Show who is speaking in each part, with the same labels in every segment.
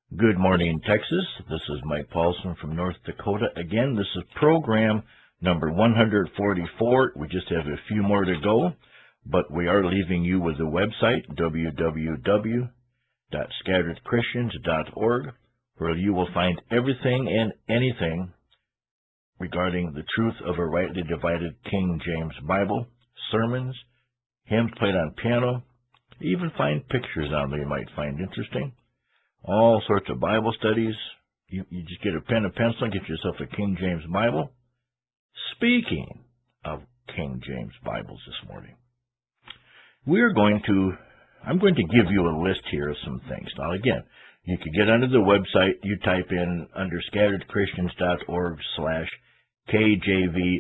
Speaker 1: Good morning, Texas. This is Mike Paulson from North Dakota. Again, this is program number 144. We just have a few more to go, but we are leaving you with the website, www.scatteredchristians.org, where you will find everything and anything regarding the truth of a rightly divided King James Bible, sermons, hymns played on piano, even find pictures on there you might find interesting. All sorts of Bible studies. You just get a pen and pencil and get yourself a King James Bible. Speaking of King James Bibles this morning, I'm going to give you a list here of some things. Now again, you can get under the website, you type in under scatteredchristians.org/KJV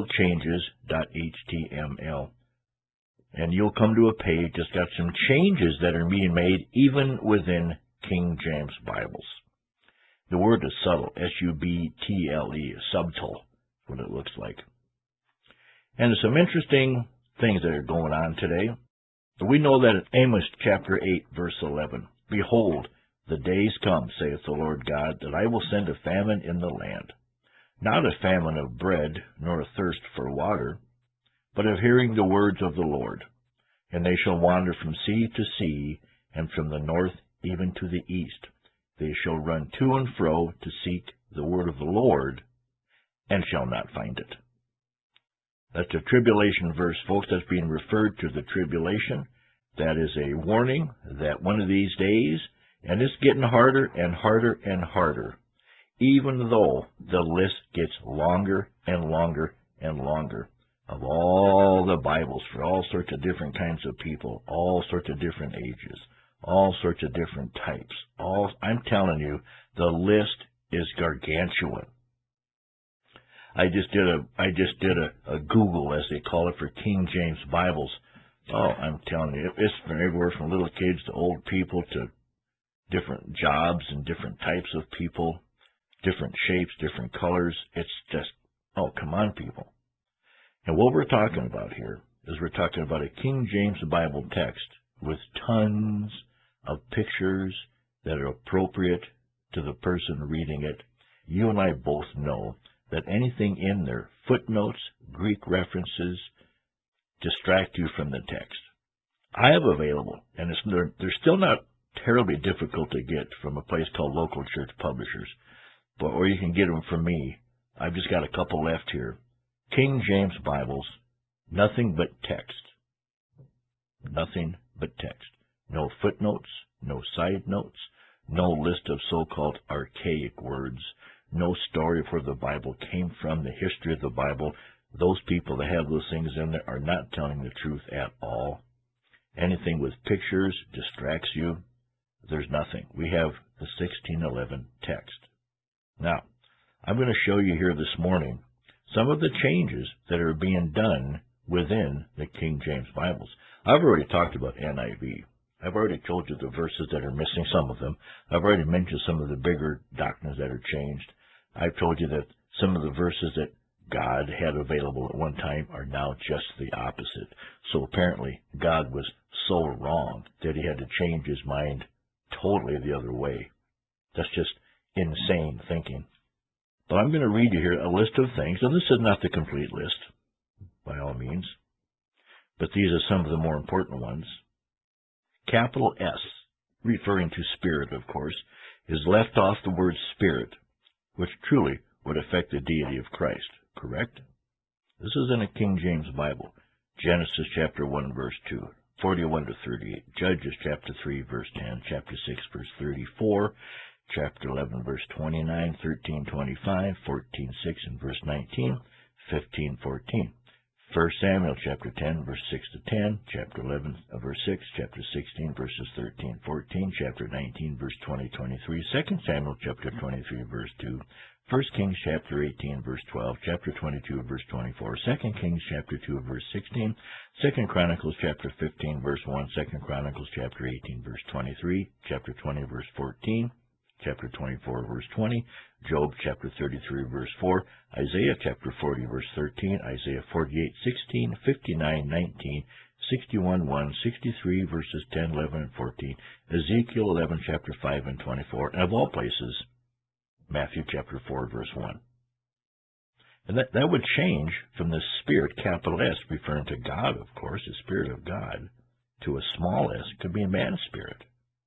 Speaker 1: subtlechanges.html. And you'll come to a page that's got some changes that are being made even within King James Bibles. The word is subtle, S-U-B-T-L-E, subtle, what it looks like. And there's some interesting things that are going on today. We know that in Amos chapter 8, verse 11, "Behold, the days come, saith the Lord God, that I will send a famine in the land, not a famine of bread, nor a thirst for water, but of hearing the words of the Lord. And they shall wander from sea to sea, and from the north even to the east. They shall run to and fro to seek the word of the Lord, and shall not find it." That's a tribulation verse, folks. That's being referred to the tribulation. That is a warning that one of these days, and it's getting harder and harder and harder, even though the list gets longer and longer and longer, of all the Bibles for all sorts of different kinds of people, all sorts of different ages, all sorts of different types. I'm telling you, the list is gargantuan. I just did a Google, as they call it, for King James Bibles. Oh, I'm telling you, it's from everywhere from little kids to old people to different jobs and different types of people, different shapes, different colors. It's just, oh, come on, people. And what we're talking about here is we're talking about a King James Bible text with tons of pictures that are appropriate to the person reading it. You and I both know that anything in there, footnotes, Greek references, distract you from the text. I have available, and they're still not terribly difficult to get, from a place called Local Church Publishers, or you can get them from me. I've just got a couple left here. King James Bibles, nothing but text. Nothing but text. No footnotes, no side notes, no list of so-called archaic words, no story of where the Bible came from, the history of the Bible. Those people that have those things in there are not telling the truth at all. Anything with pictures distracts you. There's nothing. We have the 1611 text. Now, I'm going to show you here this morning some of the changes that are being done within the King James Bibles. I've already talked about NIV. I've already told you the verses that are missing, some of them. I've already mentioned some of the bigger doctrines that are changed. I've told you that some of the verses that God had available at one time are now just the opposite. So apparently God was so wrong that he had to change his mind totally the other way. That's just insane thinking. But I'm going to read you here a list of things, and this is not the complete list, by all means, but these are some of the more important ones. Capital S, referring to Spirit, of course, is left off the word Spirit, which truly would affect the deity of Christ, correct? This is in a King James Bible. Genesis chapter 1, verse 2, 41 to 38. Judges chapter 3, verse 10, chapter 6, verse 34, chapter 11, verse 29, 13, 25, 14, 6, and verse 19, 15, 14. 1 Samuel chapter 10, verse 6 to 10, chapter 11, verse 6, chapter 16, verses 13, 14, chapter 19, verse 20, 23, 2 Samuel chapter 23, verse 2, 1 Kings chapter 18, verse 12, chapter 22, verse 24, 2 Kings chapter 2, verse 16, 2 Chronicles chapter 15, verse 1, 2 Chronicles chapter 18, verse 23, chapter 20, verse 14, chapter 24, verse 20, Job chapter 33, verse 4, Isaiah chapter 40, verse 13, Isaiah 48, 16, 59, 19, 61:1, 63 verses 10, 11, and 14, Ezekiel 11, chapter 5 and 24, and of all places, Matthew chapter 4, verse 1. And that would change from the Spirit, capital S, referring to God, of course, the Spirit of God, to a small s, could be a man's spirit.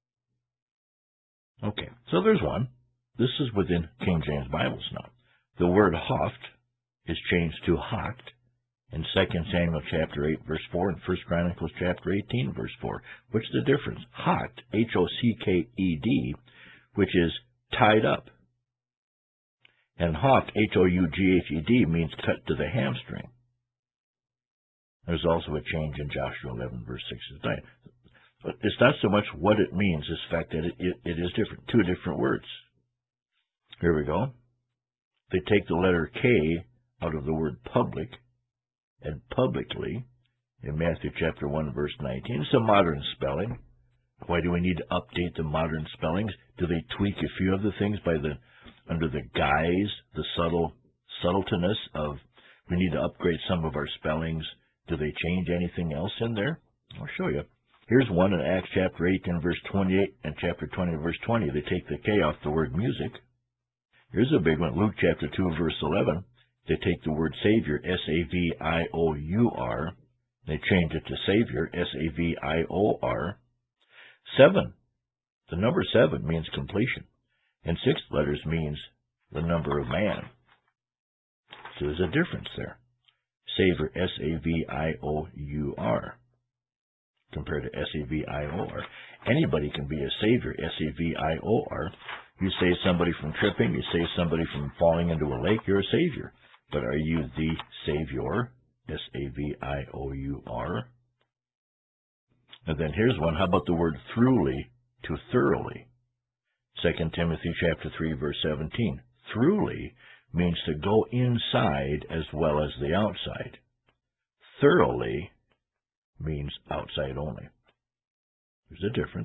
Speaker 1: Okay, so there's one. This is within King James Bibles now. The word hoft is changed to hocked in 2 Samuel chapter 8, verse 4, and 1 Chronicles chapter 18, verse 4. What's the difference? Hocked, Hocked, which is tied up. And houghed, Houghed, means cut to the hamstring. There's also a change in Joshua 11, verse 6 and 9. But it's not so much what it means, it's the fact that it is different. Two different words. Here we go. They take the letter K out of the word public and publicly in Matthew chapter 1, verse 19. It's a modern spelling. Why do we need to update the modern spellings? Do they tweak a few of the things under the guise, the subtleness of we need to upgrade some of our spellings? Do they change anything else in there? I'll show you. Here's one in Acts chapter 18, verse 28, and chapter 20, verse 20. They take the K off the word music. Here's a big one, Luke chapter 2, verse 11. They take the word Savior, Savior. They change it to Savior, Savior. 7. The number 7 means completion. And 6 letters means the number of man. So there's a difference there. Savior, Savior, compared to Savior. Anybody can be a Savior, Savior. You save somebody from tripping, you save somebody from falling into a lake, you're a Savior. But are you the Savior, Savior? And then here's one. How about the word throughly to thoroughly? 2 Timothy chapter 3, verse 17. Throughly means to go inside as well as the outside. Thoroughly means outside only. There's a difference.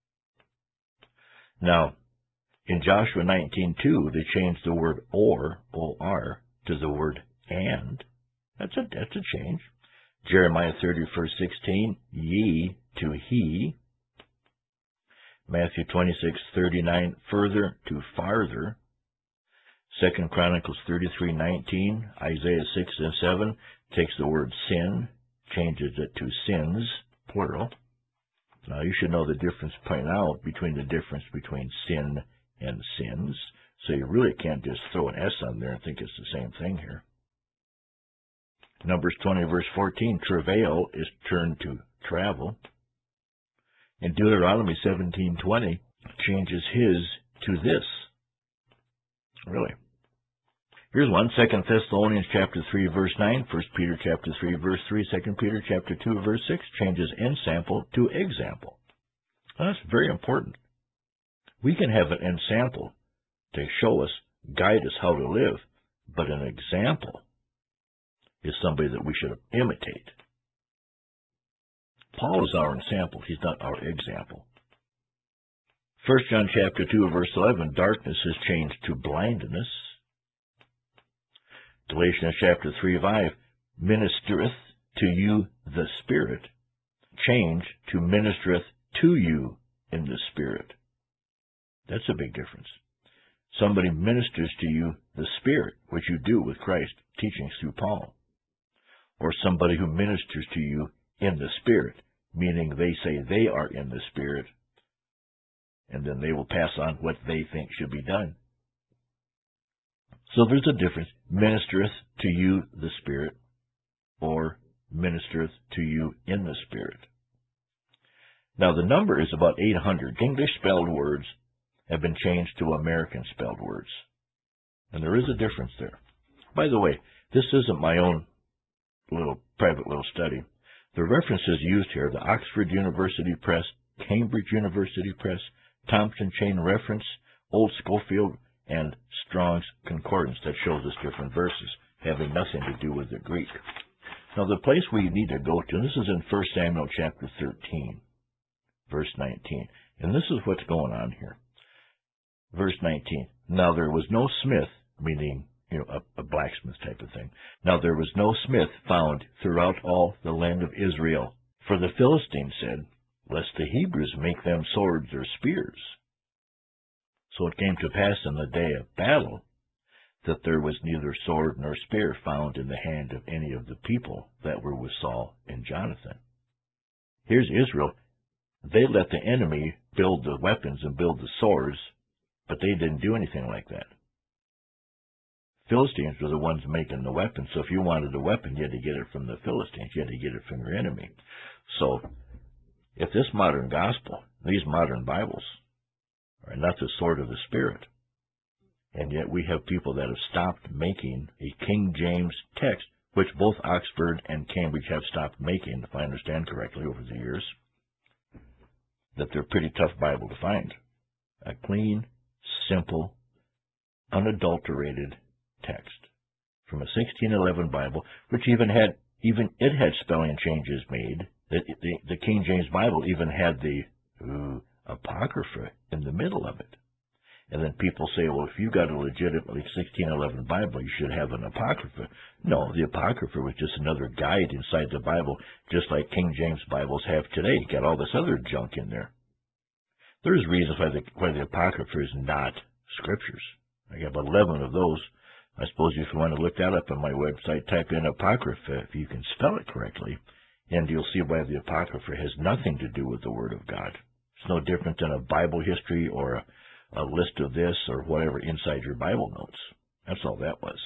Speaker 1: Now, in Joshua 19:2, they changed the word or, O-R, to the word and. That's a change. Jeremiah 30, verse 16, ye to he. Matthew 26:39, further to farther. 2 Chronicles 33:19, Isaiah 6 and 7 takes the word sin, changes it to sins, plural. Now you should know the difference, point out between the difference between sin and sins. So you really can't just throw an S on there and think it's the same thing here. Numbers 20, verse 14, travail is turned to travel. In Deuteronomy 17:20, changes his to this. Really. Here's one, 2 Thessalonians chapter 3, verse 9, 1 Peter chapter 3, verse 3, 2 Peter chapter 2, verse 6, changes ensample to example. Now, that's very important. We can have an ensample to show us, guide us how to live, but an example is somebody that we should imitate. Paul is our example. He's not our example. 1 John chapter 2, verse 11, darkness is changed to blindness. Galatians chapter 3, 5, ministereth to you the Spirit, change to ministereth to you in the Spirit. That's a big difference. Somebody ministers to you the Spirit, which you do with Christ's teachings through Paul. Or somebody who ministers to you in the Spirit, meaning they say they are in the Spirit, and then they will pass on what they think should be done. So there's a difference. Ministereth to you the Spirit, or ministereth to you in the Spirit. Now the number is about 800. English spelled words have been changed to American spelled words. And there is a difference there. By the way, this isn't my own private little study. The references used here, the Oxford University Press, Cambridge University Press, Thompson Chain Reference, Old Schofield, and Strong's Concordance that shows us different verses, having nothing to do with the Greek. Now the place we need to go to, and this is in 1 Samuel chapter 13, verse 19. And this is what's going on here. Verse 19. Now there was no smith, meaning a blacksmith type of thing. Now there was no smith found throughout all the land of Israel For the Philistines said, Lest the Hebrews make them swords or spears. So it came to pass in the day of battle that there was neither sword nor spear found in the hand of any of the people that were with Saul and Jonathan. Here's Israel. They let the enemy build the weapons and build the swords, but they didn't do anything like that. Philistines were the ones making the weapons, so if you wanted a weapon, you had to get it from the Philistines. You had to get it from your enemy. So, if this modern gospel, these modern Bibles, are not the sword of the Spirit, and yet we have people that have stopped making a King James text, which both Oxford and Cambridge have stopped making, if I understand correctly, over the years, that they're a pretty tough Bible to find. A clean, simple, unadulterated text from a 1611 Bible, which even it had spelling changes made. The King James Bible even had the Apocrypha in the middle of it. And then people say, well, if you got a legitimately 1611 Bible, you should have an Apocrypha. No, the Apocrypha was just another guide inside the Bible, just like King James Bibles have today. You got all this other junk in there. There's reasons why the Apocrypha is not scriptures. I have 11 of those. I suppose if you want to look that up on my website, type in Apocrypha, if you can spell it correctly, and you'll see why the Apocrypha has nothing to do with the Word of God. It's no different than a Bible history or a list of this or whatever inside your Bible notes. That's all that was.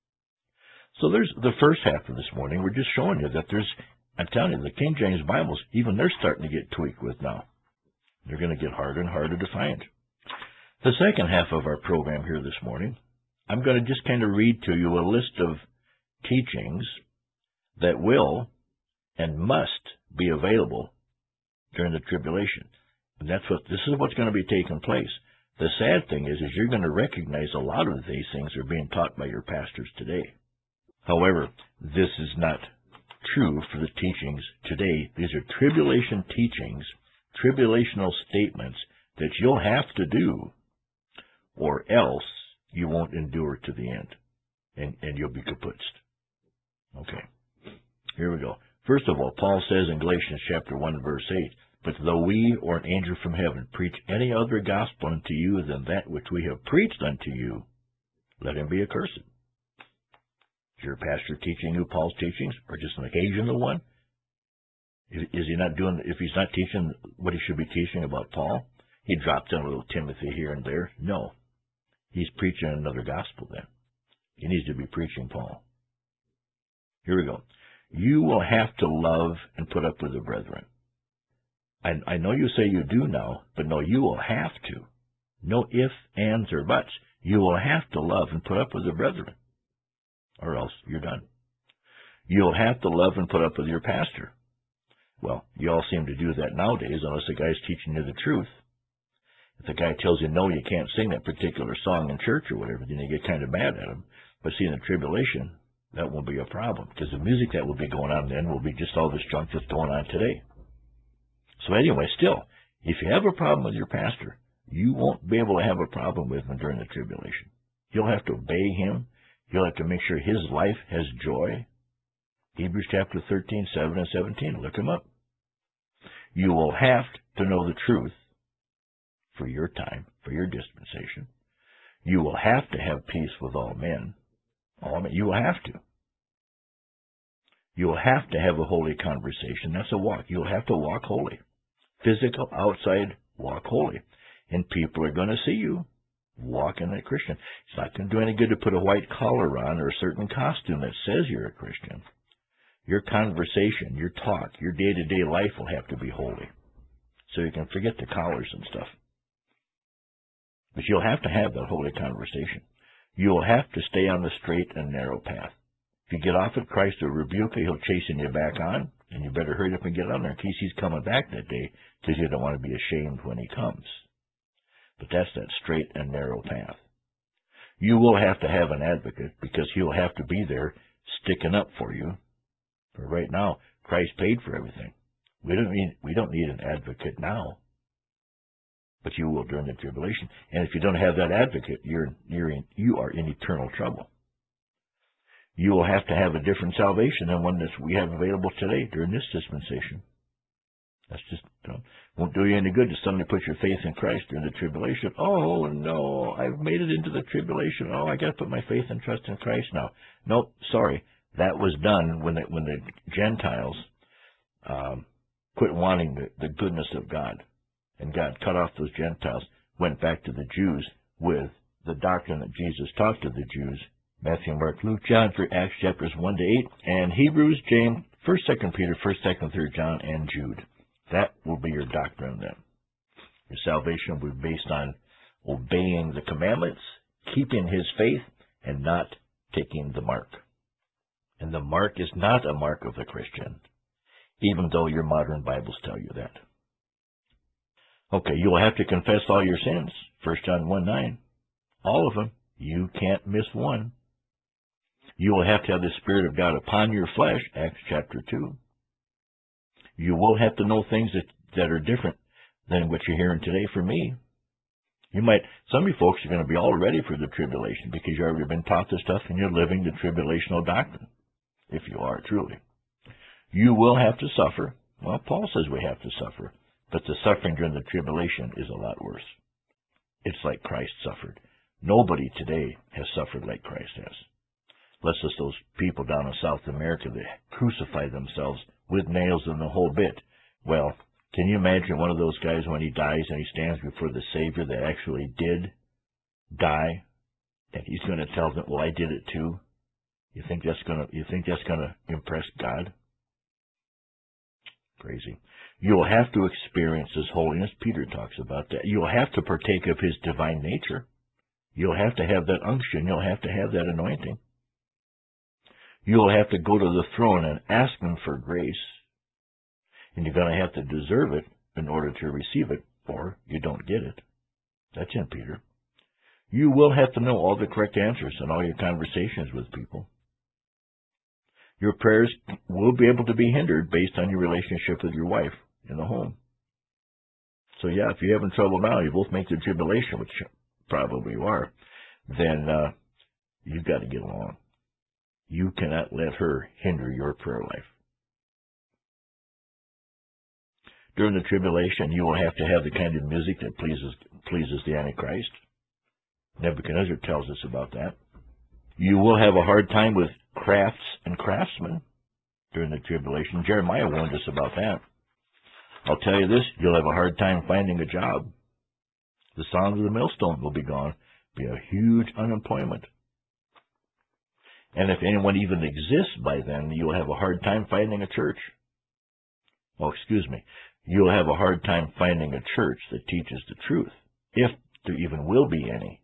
Speaker 1: So there's the first half of this morning. We're just showing you that I'm telling you, the King James Bibles, even they're starting to get tweaked with now. They're going to get harder and harder to find. The second half of our program here this morning, I'm going to just kind of read to you a list of teachings that will and must be available during the tribulation. And this is what's going to be taking place. The sad thing is you're going to recognize a lot of these things are being taught by your pastors today. However, this is not true for the teachings today. These are tribulation teachings, tribulational statements that you'll have to do, or else you won't endure to the end, and you'll be kaputzed. Okay, here we go. First of all, Paul says in Galatians chapter 1, verse 8, But though we or an angel from heaven preach any other gospel unto you than that which we have preached unto you, let him be accursed. Is your pastor teaching you Paul's teachings, or just an occasional one? If he's not teaching what he should be teaching about Paul, he dropped in a little Timothy here and there. No. He's preaching another gospel then. He needs to be preaching Paul. Here we go. You will have to love and put up with the brethren. I know you say you do now, but no, you will have to. No ifs, ands, or buts. You will have to love and put up with the brethren, or else you're done. You'll have to love and put up with your pastor. Well, you all seem to do that nowadays, unless the guy's teaching you the truth. If the guy tells you, no, you can't sing that particular song in church or whatever, then you get kind of mad at him. But see, in the tribulation, that won't be a problem, because the music that will be going on then will be just all this junk that's going on today. So anyway, still, if you have a problem with your pastor, you won't be able to have a problem with him during the tribulation. You'll have to obey him. You'll have to make sure his life has joy. Hebrews chapter 13, 7 and 17. Look him up. You will have to know the truth for your time, for your dispensation. You will have to have peace with all men. You will have to. You will have to have a holy conversation. That's a walk. You'll have to walk holy. Physical, outside, walk holy. And people are going to see you walking like a Christian. It's not going to do any good to put a white collar on or a certain costume that says you're a Christian. Your conversation, your talk, your day-to-day life will have to be holy. So you can forget the collars and stuff. But you'll have to have that holy conversation. You'll have to stay on the straight and narrow path. If you get off at Christ or rebuke you, he'll chasing you back on, and you better hurry up and get on there in case he's coming back that day, because you don't want to be ashamed when he comes. But that's that straight and narrow path. You will have to have an advocate, because he'll have to be there sticking up for you. For right now, Christ paid for everything. We don't need an advocate now, but you will during the tribulation. And if you don't have that advocate, you are in eternal trouble. You will have to have a different salvation than one that we have available today during this dispensation. That's just, won't do you any good to suddenly put your faith in Christ during the tribulation. Oh, no, I've made it into the tribulation. Oh, I got to put my faith and trust in Christ now. Nope, sorry. That was done when the Gentiles quit wanting the goodness of God. And God cut off those Gentiles, went back to the Jews with the doctrine that Jesus taught to the Jews. Matthew, Mark, Luke, John, for Acts chapters 1 to 8, and Hebrews, James, 1st, 2nd Peter, 1st, 2nd, 3rd John, and Jude. That will be your doctrine then. Your salvation will be based on obeying the commandments, keeping His faith, and not taking the mark. And the mark is not a mark of the Christian, even though your modern Bibles tell you that. Okay, you will have to confess all your sins, 1 John 1:9. All of them. You can't miss one. You will have to have the Spirit of God upon your flesh, Acts chapter 2. You will have to know things that are different than what you're hearing today from me. Some of you folks are going to be all ready for the tribulation because you've already been taught this stuff and you're living the tribulational doctrine, if you are truly. You will have to suffer. Well, Paul says we have to suffer, but the suffering during the tribulation is a lot worse. It's like Christ suffered. Nobody today has suffered like Christ has. Unless it's those people down in South America that crucify themselves with nails and the whole bit. Well, can you imagine one of those guys when he dies and he stands before the Savior that actually did die, and he's going to tell them, well, I did it too? You think that's going to impress God? Crazy. You'll have to experience His holiness. Peter talks about that. You'll have to partake of His divine nature. You'll have to have that unction. You'll have to have that anointing. You'll have to go to the throne and ask Him for grace. And you're going to have to deserve it in order to receive it, or you don't get it. That's in Peter. You will have to know all the correct answers in all your conversations with people. Your prayers will be able to be hindered based on your relationship with your wife in the home. So yeah, if you're having trouble now, you both make the tribulation, which probably you are, then you've got to get along. You cannot let her hinder your prayer life. During the tribulation, you will have to have the kind of music that pleases the Antichrist. Nebuchadnezzar tells us about that. You will have a hard time with crafts and craftsmen during the tribulation. Jeremiah warned us about that. I'll tell you this, you'll have a hard time finding a job. The sound of the millstone will be gone. Be a huge unemployment. And if anyone even exists by then, you'll have a hard time finding a church. You'll have a hard time finding a church that teaches the truth, if there even will be any.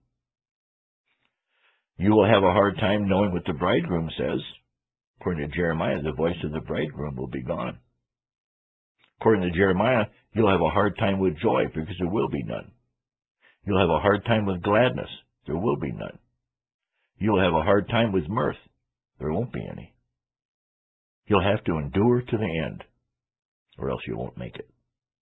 Speaker 1: You will have a hard time knowing what the bridegroom says. According to Jeremiah, the voice of the bridegroom will be gone. According to Jeremiah, you'll have a hard time with joy because there will be none. You'll have a hard time with gladness. There will be none. You'll have a hard time with mirth. There won't be any. You'll have to endure to the end, or else you won't make it.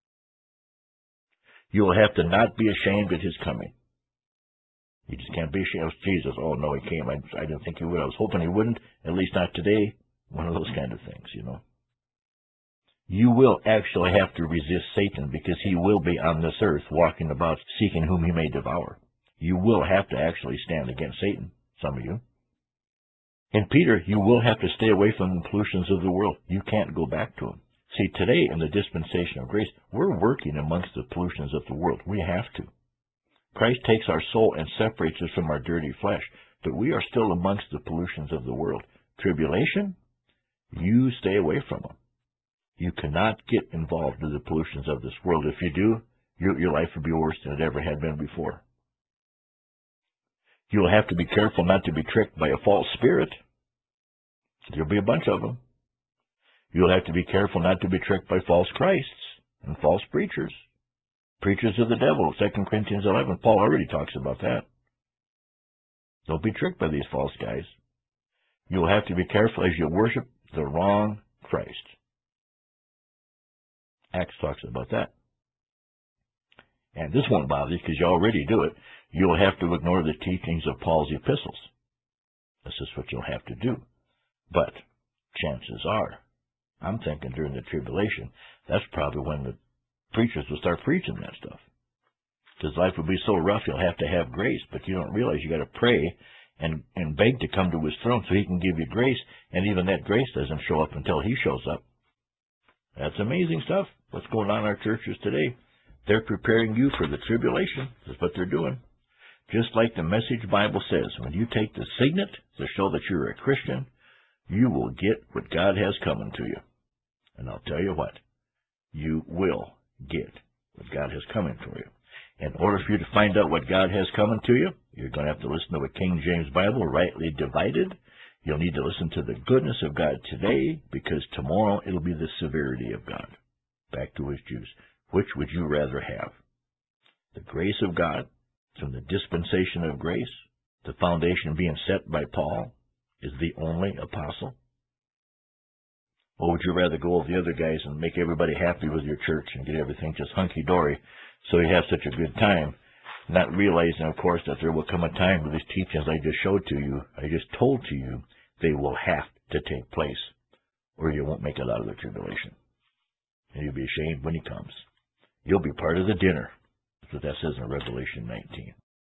Speaker 1: You will have to not be ashamed at His coming. You just can't be ashamed of Jesus. Oh, no, He came. I didn't think He would. I was hoping He wouldn't, at least not today. One of those kind of things, You will actually have to resist Satan because he will be on this earth walking about seeking whom he may devour. You will have to actually stand against Satan, some of you. And Peter, you will have to stay away from the pollutions of the world. You can't go back to them. See, today in the dispensation of grace, we're working amongst the pollutions of the world. We have to. Christ takes our soul and separates us from our dirty flesh, but we are still amongst the pollutions of the world. Tribulation, you stay away from them. You cannot get involved in the pollutions of this world. If you do, your life will be worse than it ever had been before. You'll have to be careful not to be tricked by a false spirit. There'll be a bunch of them. You'll have to be careful not to be tricked by false Christs and false preachers. Preachers of the devil, 2 Corinthians 11. Paul already talks about that. Don't be tricked by these false guys. You'll have to be careful as you worship the wrong Christ. Acts talks about that. And this won't bother you because you already do it. You'll have to ignore the teachings of Paul's epistles. This is what you'll have to do. But chances are, I'm thinking during the tribulation, That's probably when the preachers will start preaching that stuff. Because life will be so rough, you'll have to have grace, but you don't realize you got to pray and beg to come to his throne so he can give you grace, and even that grace doesn't show up until he shows up. That's amazing stuff. What's going on in our churches today? They're preparing you for the tribulation. That's what they're doing. Just like the Message Bible says, when you take the signet to show that you're a Christian, you will get what God has coming to you. And I'll tell you what, you will get what God has coming for you. In order for you to find out what God has coming to you, you're going to have to listen to a King James Bible, rightly divided. You'll need to listen to the goodness of God today, because tomorrow it'll be the severity of God. Back to his Jews. Which would you rather have? The grace of God from the dispensation of grace, the foundation being set by Paul, is the only apostle? Or would you rather go with the other guys and make everybody happy with your church and get everything just hunky-dory so you have such a good time, not realizing, of course, that there will come a time where these teachings I just showed to you, I just told to you, they will have to take place, or you won't make it out of the tribulation. And you'll be ashamed when he comes. You'll be part of the dinner. That's what that says in Revelation 19.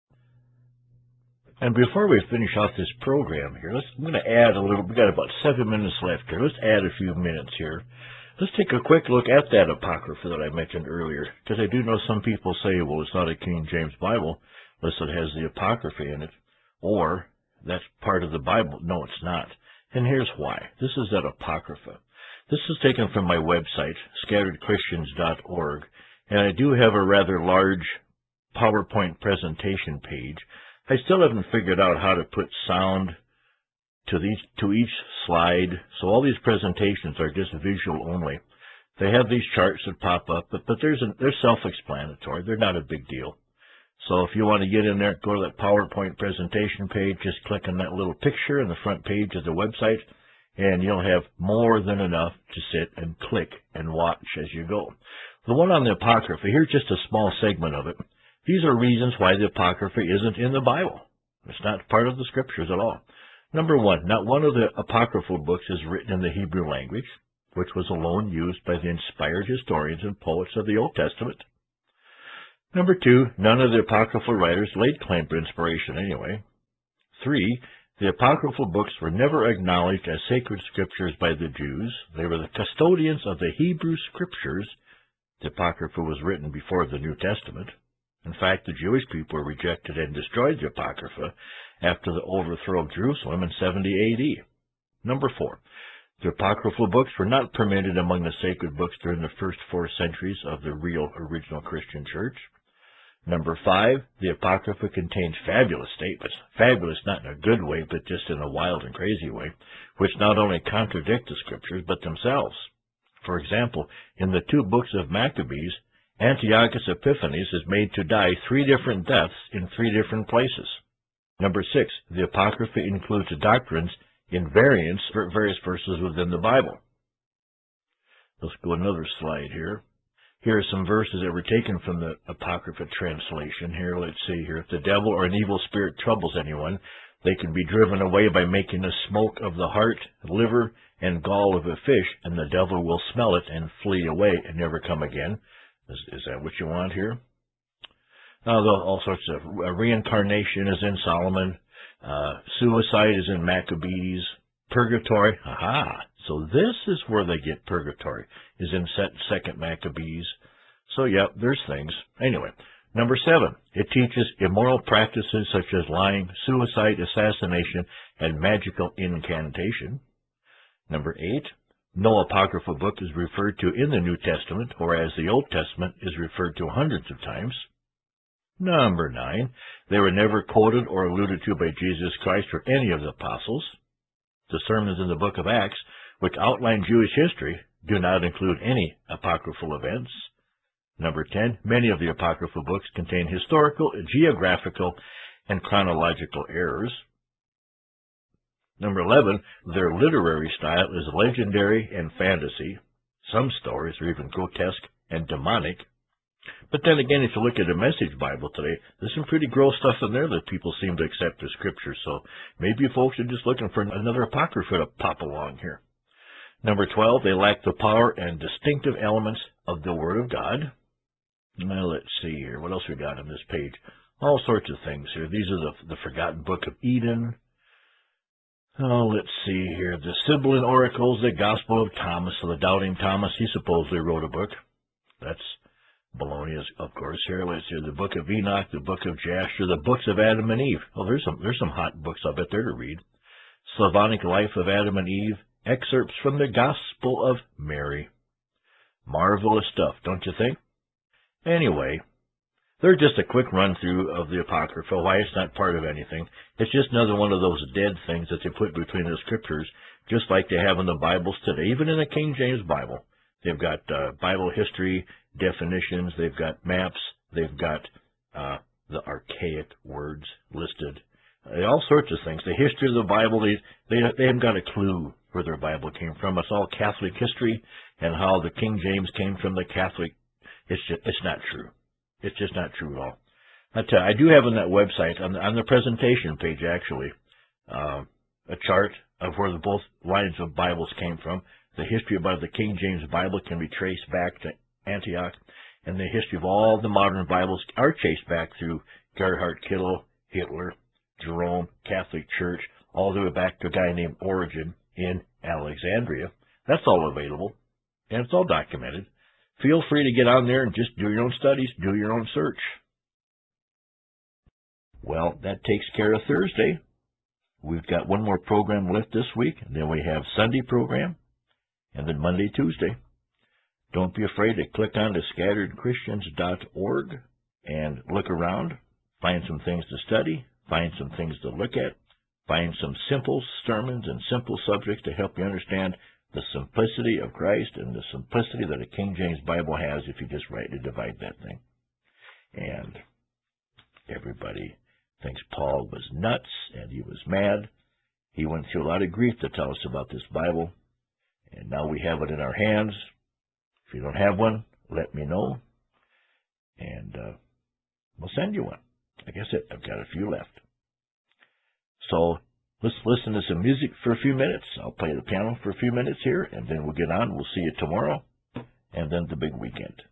Speaker 1: And before we finish off this program here, I'm going to add a little. We've got about 7 minutes left here. Let's add a few minutes here. Let's take a quick look at that Apocrypha that I mentioned earlier, because I do know some people say, well, it's not a King James Bible unless it has the Apocrypha in it, or that's part of the Bible. No, it's not. And here's why. This is that Apocrypha. This is taken from my website, scatteredchristians.org, and I do have a rather large PowerPoint presentation page. I still haven't figured out how to put sound to each slide, so all these presentations are just visual only. They have these charts that pop up, but they're self-explanatory. They're not a big deal. So if you want to get in there, go to that PowerPoint presentation page, just click on that little picture in the front page of the website, and you'll have more than enough to sit and click and watch as you go. The one on the Apocrypha, here's just a small segment of it. These are reasons why the Apocrypha isn't in the Bible. It's not part of the Scriptures at all. Number one, not one of the apocryphal books is written in the Hebrew language, which was alone used by the inspired historians and poets of the Old Testament. Number two, none of the apocryphal writers laid claim to inspiration anyway. 3, the apocryphal books were never acknowledged as sacred scriptures by the Jews. They were the custodians of the Hebrew Scriptures. The Apocrypha was written before the New Testament. In fact, the Jewish people rejected and destroyed the Apocrypha after the overthrow of Jerusalem in 70 A.D. Number 4, the apocryphal books were not permitted among the sacred books during the first 4 centuries of the real original Christian church. Number 5, the Apocrypha contains fabulous statements, fabulous not in a good way, but just in a wild and crazy way, which not only contradict the Scriptures, but themselves. For example, in the 2 books of Maccabees, Antiochus Epiphanes is made to die 3 different deaths in 3 different places. Number 6, the Apocrypha includes doctrines in various verses within the Bible. Let's go another slide here. Here are some verses that were taken from the Apocrypha translation. Here, let's see here. If the devil or an evil spirit troubles anyone, they can be driven away by making a smoke of the heart, liver, and gall of a fish, and the devil will smell it and flee away and never come again. Is that what you want here? All sorts of reincarnation is in Solomon. Suicide is in Maccabees. Purgatory, so this is where they get purgatory, is in 2nd Maccabees. So, yeah, there's things. Anyway, number 7, it teaches immoral practices such as lying, suicide, assassination, and magical incantation. Number 8, no apocryphal book is referred to in the New Testament, whereas the Old Testament is referred to hundreds of times. Number 9, they were never quoted or alluded to by Jesus Christ or any of the apostles. The sermons in the book of Acts, which outline Jewish history, do not include any apocryphal events. Number 10, many of the apocryphal books contain historical, geographical, and chronological errors. Number 11, their literary style is legendary and fantasy. Some stories are even grotesque and demonic. But then again, if you look at the Message Bible today, there's some pretty gross stuff in there that people seem to accept as scripture. So maybe folks are just looking for another apocrypha to pop along here. Number 12, they lack the power and distinctive elements of the Word of God. Now, let's see here. What else we got on this page? All sorts of things here. These are the forgotten Book of Eden. Oh, let's see here. The Sibyllin Oracles, the Gospel of Thomas, the Doubting Thomas. He supposedly wrote a book. That's baloney, of course. Here, let's see. The Book of Enoch, the Book of Jasher, the books of Adam and Eve. Oh, there's some hot books I bet there to read. Slavonic Life of Adam and Eve, excerpts from the Gospel of Mary. Marvelous stuff, don't you think? Anyway, they're just a quick run-through of the Apocrypha, why it's not part of anything. It's just another one of those dead things that they put between the Scriptures, just like they have in the Bibles today, even in the King James Bible. They've got Bible history, definitions, they've got maps, they've got the archaic words listed, all sorts of things. The history of the Bible, they haven't got a clue where their Bible came from. It's all Catholic history and how the King James came from the Catholic. It's not true. It's just not true at all. I do have on that website, on the presentation page actually, a chart of where both lines of Bibles came from. The history about the King James Bible can be traced back to Antioch, and the history of all the modern Bibles are traced back through Gerhard Kittel, Hitler, Jerome, Catholic Church, all the way back to a guy named Origen in Alexandria. That's all available, and it's all documented. Feel free to get on there and just do your own studies, do your own search. Well, that takes care of Thursday. We've got one more program left this week, and then we have Sunday program, and then Monday, Tuesday. Don't be afraid to click on to scatteredchristians.org and look around, find some things to study, find some things to look at, find some simple sermons and simple subjects to help you understand the simplicity of Christ and the simplicity that a King James Bible has if you just rightly divide that thing. And everybody thinks Paul was nuts and he was mad. He went through a lot of grief to tell us about this Bible, and now we have it in our hands. If you don't have one, let me know, and we'll send you one. Like I said, I've got a few left. So let's listen to some music for a few minutes. I'll play the piano for a few minutes here, and then we'll get on. We'll see you tomorrow, and then the big weekend.